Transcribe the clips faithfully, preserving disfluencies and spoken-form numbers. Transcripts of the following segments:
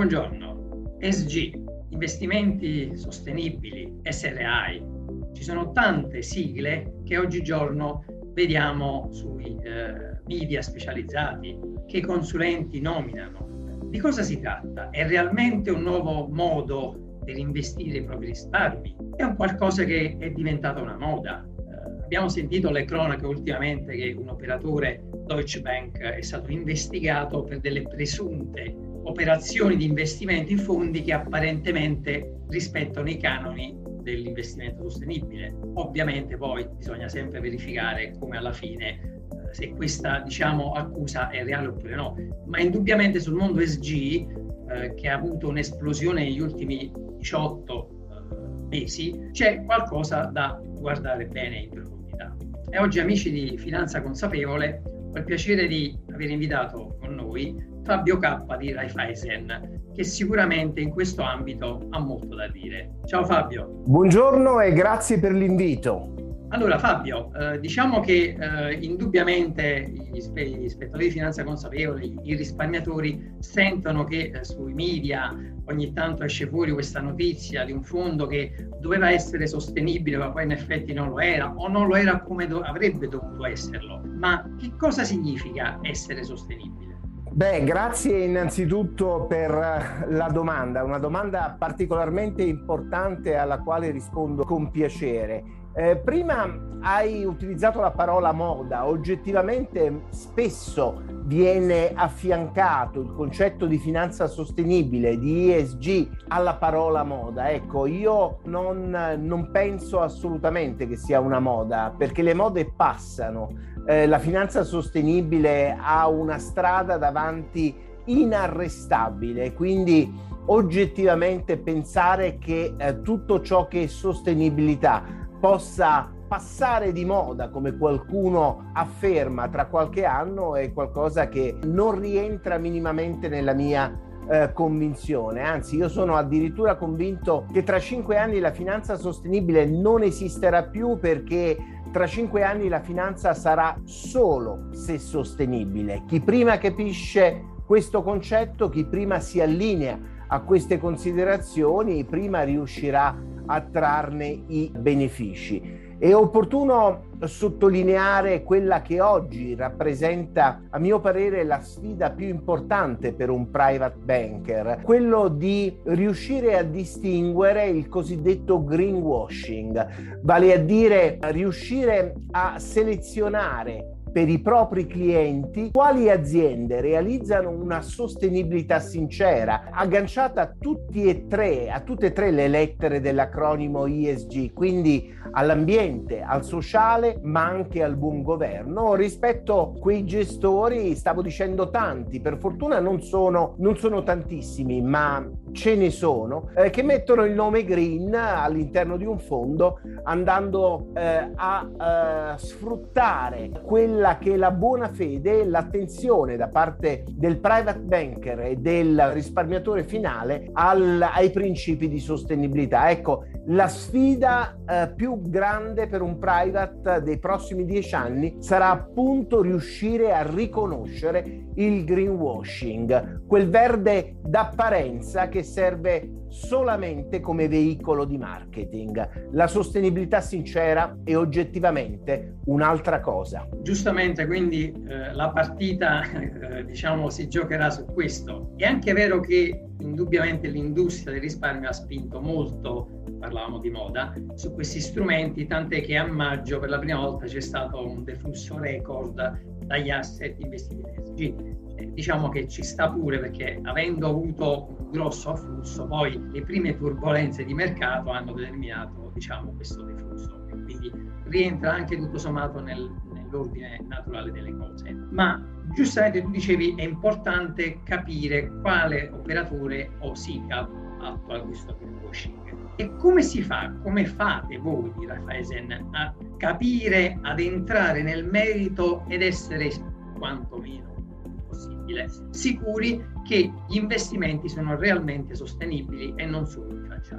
Buongiorno. E S G, investimenti sostenibili, S R I. Ci sono tante sigle che oggigiorno vediamo sui eh, media specializzati, che i consulenti nominano. Di cosa si tratta? È realmente un nuovo modo per investire i propri risparmi? È un qualcosa che è diventata una moda. Eh, abbiamo sentito le cronache ultimamente che un operatore Deutsche Bank è stato investigato per delle presunte operazioni di investimento in fondi che apparentemente rispettano i canoni dell'investimento sostenibile. Ovviamente poi bisogna sempre verificare come alla fine eh, se questa diciamo accusa è reale oppure no, ma indubbiamente sul mondo E S G eh, che ha avuto un'esplosione negli ultimi diciotto eh, mesi c'è qualcosa da guardare bene in profondità. E oggi, amici di Finanza Consapevole, ho il piacere di aver invitato con noi Fabio Cappa di Raiffeisen, che sicuramente in questo ambito ha molto da dire. Ciao Fabio. Buongiorno e grazie per l'invito. Allora Fabio, eh, diciamo che eh, indubbiamente gli, spe- gli spettatori di Finanza Consapevole, i risparmiatori sentono che eh, sui media ogni tanto esce fuori questa notizia di un fondo che doveva essere sostenibile ma poi in effetti non lo era, o non lo era come do- avrebbe dovuto esserlo. Ma che cosa significa essere sostenibile? Beh, grazie innanzitutto per la domanda, una domanda particolarmente importante alla quale rispondo con piacere. Eh, prima hai utilizzato la parola moda. Oggettivamente spesso viene affiancato il concetto di finanza sostenibile, di E S G, alla parola moda. Ecco, io non, non penso assolutamente che sia una moda, perché le mode passano. Eh, la finanza sostenibile ha una strada davanti inarrestabile, quindi oggettivamente pensare che eh, tutto ciò che è sostenibilità possa passare di moda, come qualcuno afferma, tra qualche anno è qualcosa che non rientra minimamente nella mia eh, convinzione. Anzi, io sono addirittura convinto che tra cinque anni la finanza sostenibile non esisterà più, perché tra cinque anni la finanza sarà solo se sostenibile. Chi prima capisce questo concetto, chi prima si allinea a queste considerazioni, prima riuscirà a trarne i benefici. È opportuno sottolineare quella che oggi rappresenta, a mio parere, la sfida più importante per un private banker, quello di riuscire a distinguere il cosiddetto greenwashing, vale a dire riuscire a selezionare per i propri clienti quali aziende realizzano una sostenibilità sincera, agganciata a tutti e tre, a tutte e tre le lettere dell'acronimo E S G, quindi all'ambiente, al sociale, ma anche al buon governo. Rispetto a quei gestori, stavo dicendo tanti, per fortuna non sono, non sono tantissimi, ma ce ne sono, eh, che mettono il nome green all'interno di un fondo, andando eh, a eh, sfruttare quella che è la buona fede, l'attenzione da parte del private banker e del risparmiatore finale al, ai principi di sostenibilità. Ecco, la sfida eh, più grande per un private dei prossimi dieci anni sarà appunto riuscire a riconoscere il greenwashing, quel verde d'apparenza che serve solamente come veicolo di marketing. La sostenibilità sincera è oggettivamente un'altra cosa. Giustamente, quindi eh, la partita eh, diciamo si giocherà su questo. È anche vero che indubbiamente l'industria del risparmio ha spinto molto, parlavamo di moda, su questi strumenti, tant'è che a maggio per la prima volta c'è stato un deflusso record dagli asset investiti in E S G. Eh, diciamo che ci sta pure, perché avendo avuto un grosso afflusso, poi le prime turbolenze di mercato hanno determinato diciamo questo deflusso, quindi rientra anche tutto sommato nel, nell'ordine naturale delle cose. Ma giustamente tu dicevi è importante capire quale operatore o S I C A attua questo greenwashing. E come si fa, come fate voi di Raiffeisen a capire, ad entrare nel merito ed essere quantomeno possibile sicuri che gli investimenti sono realmente sostenibili e non solo di facciata?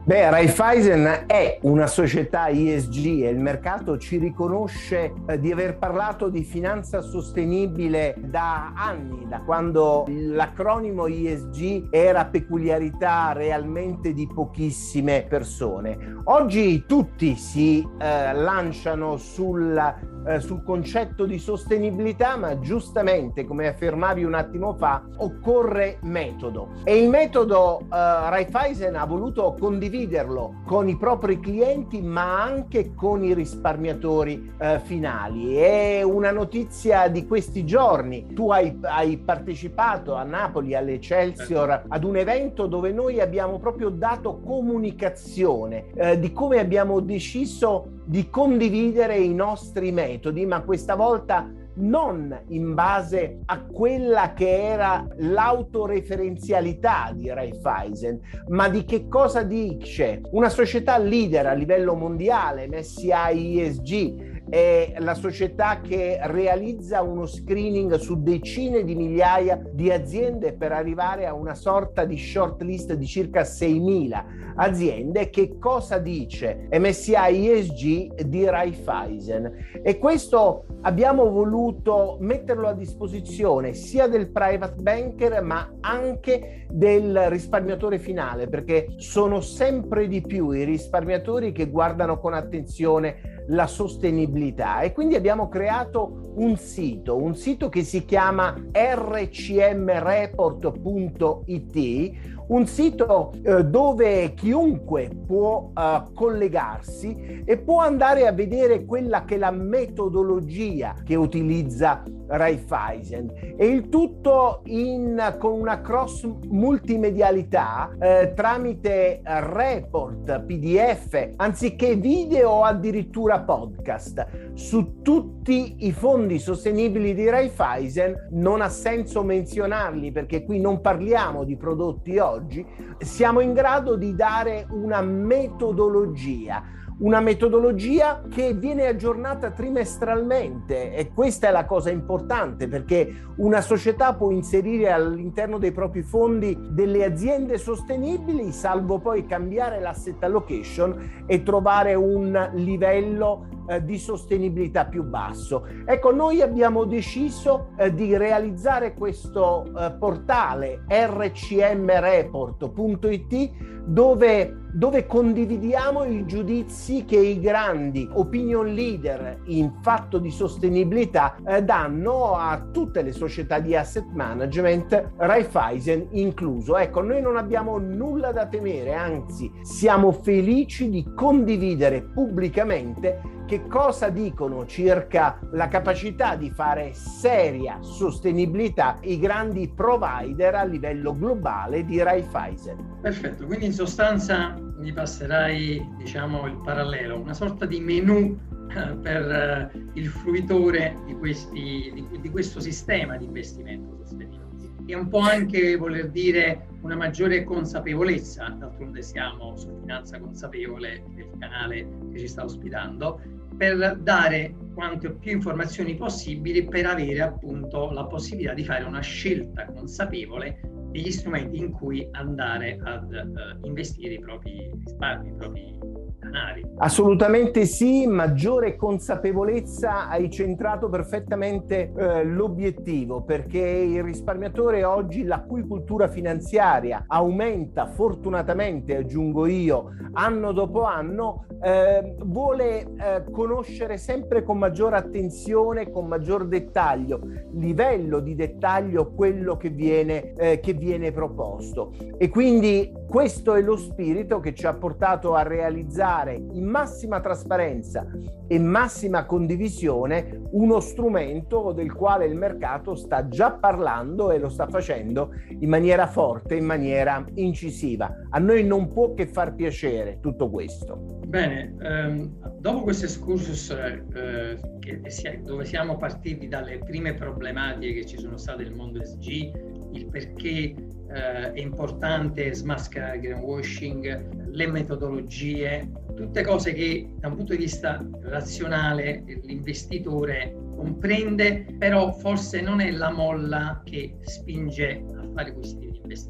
Beh, Raiffeisen è una società E S G e il mercato ci riconosce eh, di aver parlato di finanza sostenibile da anni, da quando l'acronimo E S G era peculiarità realmente di pochissime persone. Oggi tutti si eh, lanciano sul Eh, sul concetto di sostenibilità, ma giustamente, come affermavi un attimo fa, occorre metodo. E il metodo eh, Raiffeisen ha voluto condividerlo con i propri clienti, ma anche con i risparmiatori eh, finali. È una notizia di questi giorni. Tu hai, hai partecipato a Napoli, all'Excelsior, ad un evento dove noi abbiamo proprio dato comunicazione eh, di come abbiamo deciso di condividere i nostri metodi, ma questa volta non in base a quella che era l'autoreferenzialità di Raiffeisen, ma di che cosa dice una società leader a livello mondiale, M S C I E S G, è la società che realizza uno screening su decine di migliaia di aziende per arrivare a una sorta di short list di circa seimila aziende. Che cosa dice M S C I E S G di Raiffeisen? E questo abbiamo voluto metterlo a disposizione sia del private banker ma anche del risparmiatore finale, perché sono sempre di più i risparmiatori che guardano con attenzione la sostenibilità, e quindi abbiamo creato un sito, un sito che si chiama R C M report punto I T, un sito eh, dove chiunque può eh, collegarsi e può andare a vedere quella che è la metodologia che utilizza Raiffeisen, e il tutto in, con una cross multimedialità eh, tramite report, P D F, anziché video o addirittura podcast. Su tutti i fondi sostenibili di Raiffeisen, non ha senso menzionarli perché qui non parliamo di prodotti oggi, siamo in grado di dare una metodologia. Una metodologia che viene aggiornata trimestralmente, e questa è la cosa importante, perché una società può inserire all'interno dei propri fondi delle aziende sostenibili, salvo poi cambiare l'asset allocation e trovare un livello eh, di sostenibilità più basso. Ecco, noi abbiamo deciso eh, di realizzare questo eh, portale R C M report punto I T dove dove condividiamo i giudizi che i grandi opinion leader in fatto di sostenibilità eh, danno a tutte le società di asset management, Raiffeisen incluso. Ecco, noi non abbiamo nulla da temere, anzi siamo felici di condividere pubblicamente che cosa dicono circa la capacità di fare seria sostenibilità i grandi provider a livello globale di Raiffeisen. Perfetto, quindi in sostanza mi passerai, diciamo, il parallelo, una sorta di menù eh, per eh, il fruitore di, questi, di, di questo sistema di investimento sostenibile. E un po' anche voler dire una maggiore consapevolezza, d'altronde siamo su Finanza Consapevole, il canale che ci sta ospitando, per dare quante più informazioni possibili per avere appunto la possibilità di fare una scelta consapevole degli strumenti in cui andare ad uh, investire i propri risparmi, i propri denari. Assolutamente sì, maggiore consapevolezza, hai centrato perfettamente eh, l'obiettivo, perché il risparmiatore oggi, la cui cultura finanziaria aumenta fortunatamente, aggiungo io, anno dopo anno, eh, vuole eh, conoscere sempre con maggiore attenzione, con maggior dettaglio, livello di dettaglio, quello che viene, eh, che viene proposto. E quindi questo è lo spirito che ci ha portato a realizzare in massima trasparenza e massima condivisione uno strumento del quale il mercato sta già parlando e lo sta facendo in maniera forte, in maniera incisiva. A noi non può che far piacere tutto questo. Bene, ehm, dopo questo excursus eh, che sia, dove siamo partiti dalle prime problematiche che ci sono state nel mondo E S G, il perché eh, è importante smascherare il greenwashing, le metodologie, tutte cose che da un punto di vista razionale l'investitore comprende, però forse non è la molla che spinge a fare questi investimenti.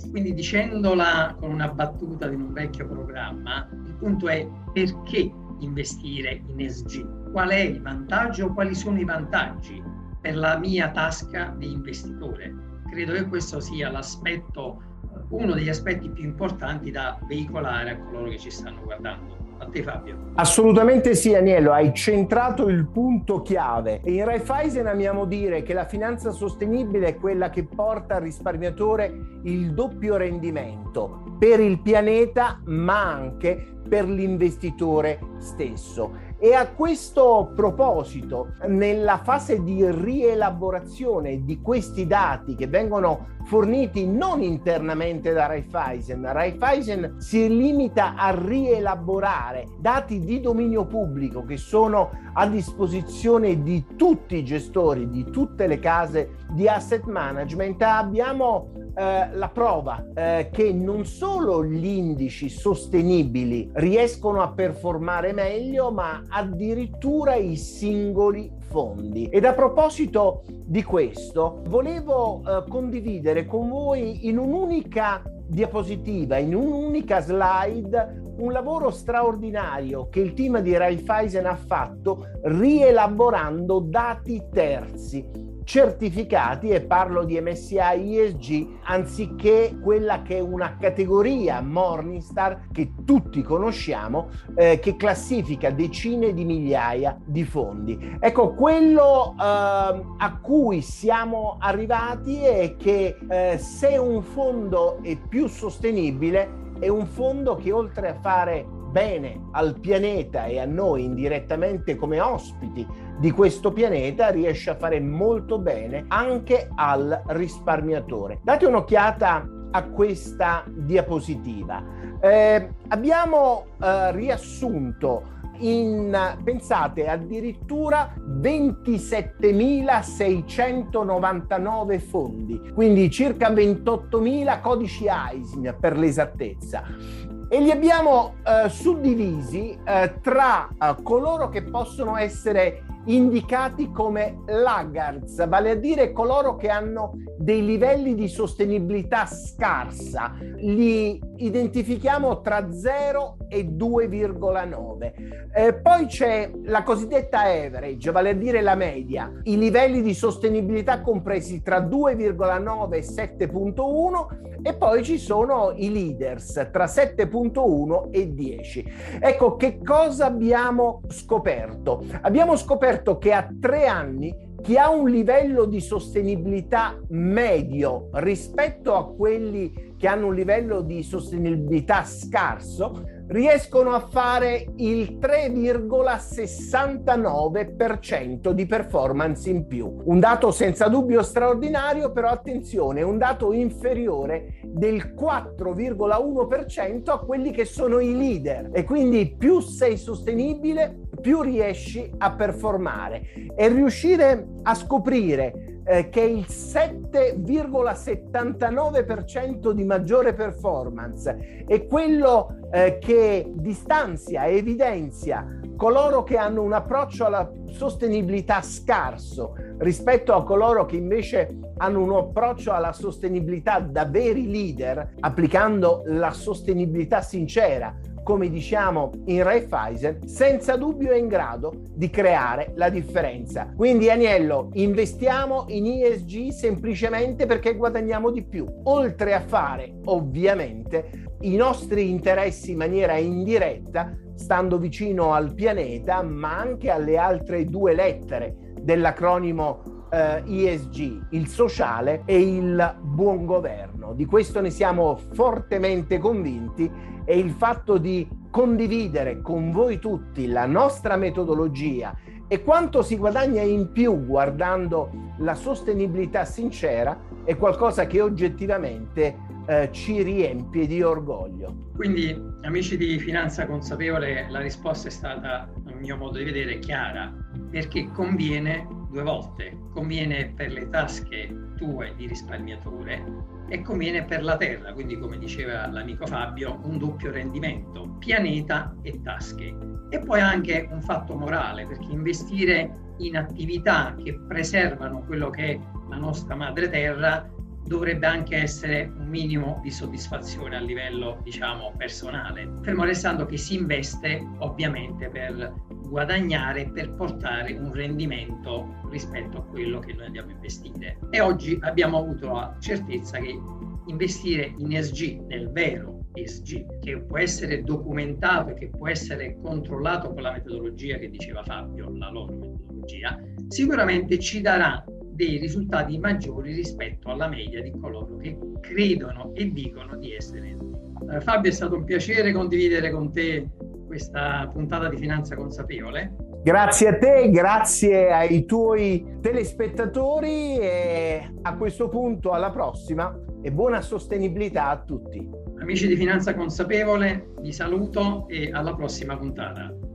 Quindi, dicendola con una battuta di un vecchio programma, il punto è: perché investire in E S G? Qual è il vantaggio? Quali sono i vantaggi per la mia tasca di investitore? Credo che questo sia l'aspetto, uno degli aspetti più importanti da veicolare a coloro che ci stanno guardando. A te, Fabio. Assolutamente sì, Aniello, hai centrato il punto chiave. In Raiffeisen amiamo dire che la finanza sostenibile è quella che porta al risparmiatore il doppio rendimento per il pianeta, ma anche per l'investitore stesso. E a questo proposito, nella fase di rielaborazione di questi dati che vengono forniti non internamente da Raiffeisen, Raiffeisen si limita a rielaborare dati di dominio pubblico che sono a disposizione di tutti i gestori, di tutte le case di asset management. Abbiamo eh, la prova eh, che non solo gli indici sostenibili riescono a performare meglio, ma addirittura i singoli fondi. Ed a proposito di questo, volevo eh, condividere con voi in un'unica diapositiva, in un'unica slide, un lavoro straordinario che il team di Raiffeisen ha fatto rielaborando dati terzi certificati, e parlo di M S C I E S G anziché quella che è una categoria Morningstar che tutti conosciamo, eh, che classifica decine di migliaia di fondi. Ecco, quello eh, a cui siamo arrivati è che eh, se un fondo è più sostenibile, è un fondo che, oltre a fare bene al pianeta e a noi indirettamente come ospiti di questo pianeta, riesce a fare molto bene anche al risparmiatore. Date un'occhiata a questa diapositiva. Eh, abbiamo eh, riassunto in, pensate, addirittura ventisettemilaseicentonovantanove fondi, quindi circa ventottomila codici I S I N per l'esattezza. E li abbiamo eh, suddivisi eh, tra eh, coloro che possono essere indicati come laggards, vale a dire coloro che hanno dei livelli di sostenibilità scarsa. Li identifichiamo tra zero e due virgola nove. Eh, poi c'è la cosiddetta average, vale a dire la media, i livelli di sostenibilità compresi tra due virgola nove e sette virgola uno, e poi ci sono i leaders tra sette virgola uno e dieci. Ecco, che cosa abbiamo scoperto? Abbiamo scoperto che a tre anni chi ha un livello di sostenibilità medio rispetto a quelli che hanno un livello di sostenibilità scarso riescono a fare il tre virgola sessantanove per cento di performance in più. Un dato senza dubbio straordinario, però attenzione, è un dato inferiore del quattro virgola uno per cento a quelli che sono i leader, e quindi più sei sostenibile, più riesci a performare. E riuscire a scoprire eh, che il sette virgola settantanove per cento di maggiore performance è quello eh, che distanzia e evidenzia coloro che hanno un approccio alla sostenibilità scarso rispetto a coloro che invece hanno un approccio alla sostenibilità da veri leader, applicando la sostenibilità sincera, come diciamo in Raiffeisen, senza dubbio è in grado di creare la differenza. Quindi, Aniello, investiamo in E S G semplicemente perché guadagniamo di più, oltre a fare ovviamente i nostri interessi in maniera indiretta, stando vicino al pianeta, ma anche alle altre due lettere dell'acronimo Uh, E S G, il sociale e il buon governo. Di questo ne siamo fortemente convinti, e il fatto di condividere con voi tutti la nostra metodologia e quanto si guadagna in più guardando la sostenibilità sincera è qualcosa che oggettivamente uh, ci riempie di orgoglio. Quindi, amici di Finanza Consapevole, la risposta è stata, a mio modo di vedere, chiara, perché conviene due volte. Conviene per le tasche tue di risparmiatore e conviene per la terra, quindi, come diceva l'amico Fabio, un doppio rendimento, pianeta e tasche. E poi anche un fatto morale, perché investire in attività che preservano quello che è la nostra madre terra dovrebbe anche essere un minimo di soddisfazione a livello, diciamo, personale, fermo restando che si investe ovviamente per guadagnare, per portare un rendimento rispetto a quello che noi andiamo a investire. E oggi abbiamo avuto la certezza che investire in E S G, nel vero E S G, che può essere documentato e che può essere controllato con la metodologia che diceva Fabio, la loro metodologia, sicuramente ci darà dei risultati maggiori rispetto alla media di coloro che credono e dicono di essere. Eh, Fabio, è stato un piacere condividere con te questa puntata di Finanza Consapevole. Grazie a te, grazie ai tuoi telespettatori e a questo punto alla prossima e buona sostenibilità a tutti. Amici di Finanza Consapevole, vi saluto e alla prossima puntata.